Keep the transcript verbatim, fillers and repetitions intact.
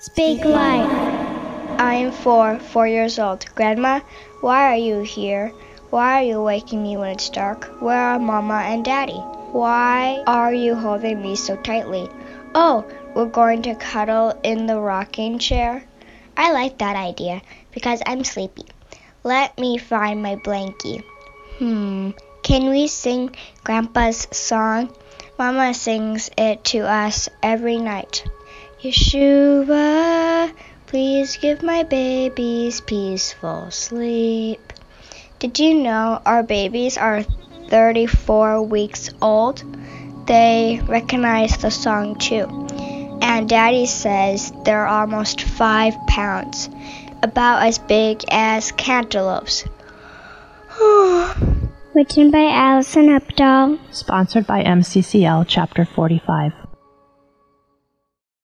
Speak light. I am four, four years old. Grandma, why are you here? Why are you waking me when it's dark? Where are Mama and Daddy? Why are you holding me so tightly? Oh, we're going to cuddle in the rocking chair? I like that idea because I'm sleepy. Let me find my blankie. Hmm, can we sing Grandpa's song? Mama sings it to us every night. Yeshua, please give my babies peaceful sleep. Did you know our babies are thirty-four weeks old? They recognize the song too. And Daddy says they're almost five pounds, about as big as cantaloupes. Written by Allison Updahl. Sponsored by M C C L Chapter forty-five.